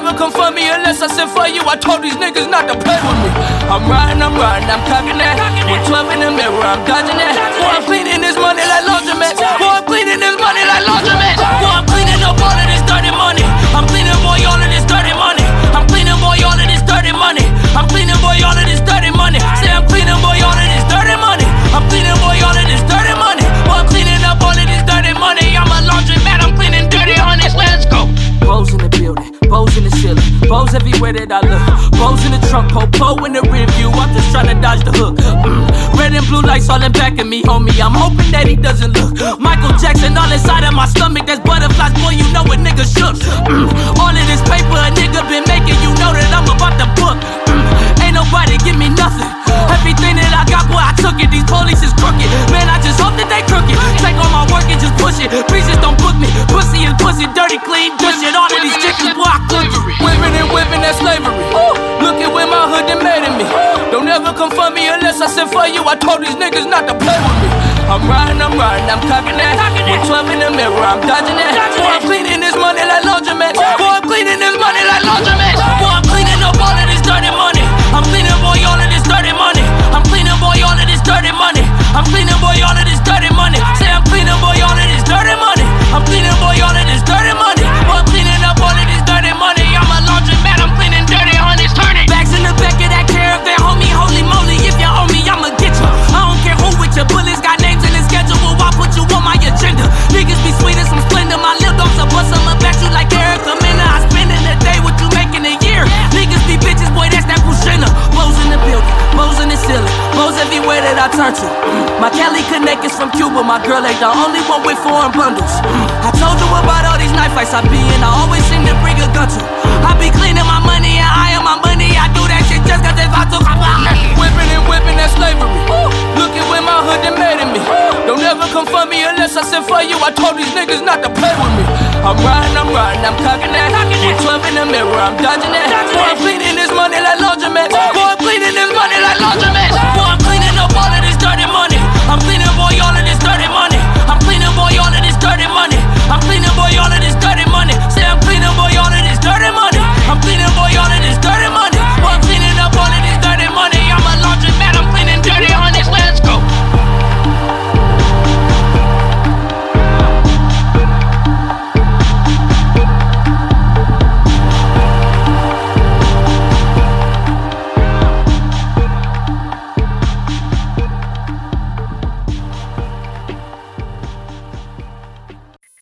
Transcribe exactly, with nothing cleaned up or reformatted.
never come for me unless I send for you. I told these niggas not to play with me. I'm riding, I'm riding, I'm cocking that. one twelve in the mirror, I'm dodging that. Boy, I'm cleaning this money like laundromat. Boy, I'm cleaning this money like laundromat. Boy, I'm cleaning up all of this dirty money. I'm cleaning, boy, all of this dirty money. I'm cleaning, boy, all of this dirty money. I'm cleaning, boy, all of this dirty money. Say I'm cleaning, boy, all of this dirty money. I'm cleaning, boy, all of this dirty money. Boy, I'm cleaning up all of this dirty money. I'm a laundromat, I'm cleaning dirty honest. Let's go. Bows in the building, bows in the ceiling, bows everywhere that I look. Bows in the trunk, po po in the rear view. I'm just trying to dodge the hook. Mm. Red and blue lights all in back of me, homie. I'm hoping that he doesn't look. Michael Jackson all inside of my stomach. That's butterflies, boy. You know a nigga shook. Mm. All of this paper a nigga been making, you know that I'm about to book. Mm. Ain't nobody give me nothing. Everything that I got, boy, I took it. These police is crooked. Man, I just hope that they crooked. Take all my work and just push it. Please just don't book me. Pussy is pussy, dirty, clean, dish it. All of these chickens, boy, I cook it. Whipping and whipping, that's slavery. Look at where my hood done made in me. Don't ever come for me unless I send for you. I told these niggas not to play with me. I'm riding, I'm riding, I'm cocking that. one twelve in the mirror, I'm dodging that. Boy, I'm cleaning this money like laundromat. Boy, I'm cleaning this money like laundromat. Boy, I'm cleaning up all of this dirty money. I'm cleaning, boy, all of this dirty money. I'm cleaning, boy, all of this dirty money. I'm cleaning, boy, all of this dirty money. Say I'm cleaning, boy, all of this dirty money. I'm cleaning, boy, all of this dirty money. Boy, I'm cleaning up all of this dirty money. I'm a laundromat, I'm cleaning dirty honey. Turn it. Bags in the back of that caravan, homie, holy moly. If you owe me, I'ma get you. I don't care who with your bullets, got names in the schedule. I'll put you on my agenda. Niggas be sweet as some splendor. My lil' dogs will bust, I'ma bet you like Erica Mena. I spend in a day what you make in a year. Niggas be bitches, boy, that's that Pushina. Bows in the building, bows in the ceiling, bows everywhere that I turn to. My Cali Connect is from Cuba. My girl ain't the only one with foreign bundles. I told you about all these knife fights I be in. I always seem to bring a gun to. I be cleaning my money and I am my money. I do that shit just cause it's about to. Whipping and whipping, that's slavery. Look at where my hood done made in me. Don't ever come for me unless I send for you. I told these niggas not to play with me. I'm riding, I'm riding, I'm cocking that. one twelve in the mirror, I'm dodging that. Boy, I'm cleaning this money like laundromat. Boy, I'm cleaning this money like laundromat.